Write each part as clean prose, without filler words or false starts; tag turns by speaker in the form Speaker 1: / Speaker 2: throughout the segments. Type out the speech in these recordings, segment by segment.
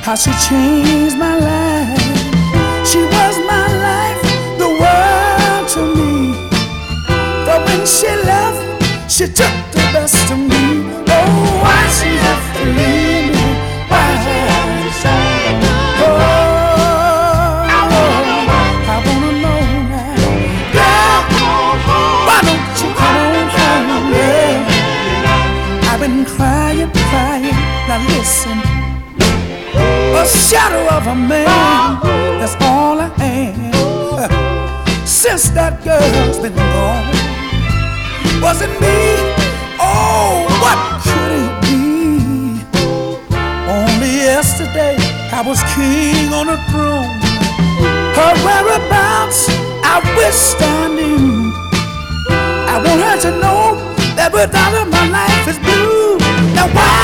Speaker 1: how she changed my life. She was my life, the world to me. But when she left, she took the best of me. Oh, why she have to leave me? Why? Oh, I wanna know now. Girl, why don't you come on home? Yeah. I've been crying, crying. Now listen. A shadow of a man, that's all I am. Since that girl's been gone, was it me? Oh, what could it be? Only yesterday I was king on a throne. Her whereabouts I wished I knew. I want her to know that without her my life is blue. Now why?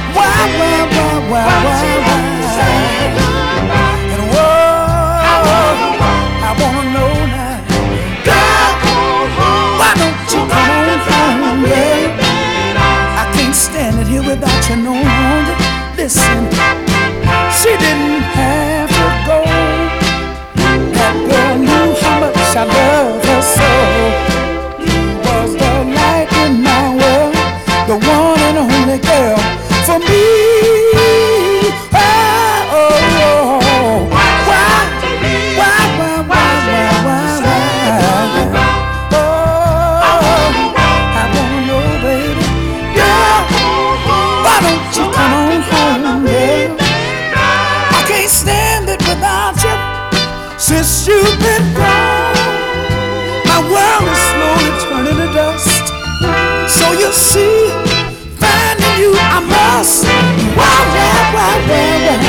Speaker 1: And whoa, I wanna know now. Girl, why don't you come on home, yeah? I can't stand it here without you no longer. Listen, she didn't have to go. That girl knew how much I loved her so. You was the light in my world, the one and only girl for me. Since you've been gone, my world is slowly turning to dust. So you see, finding you I must. Why?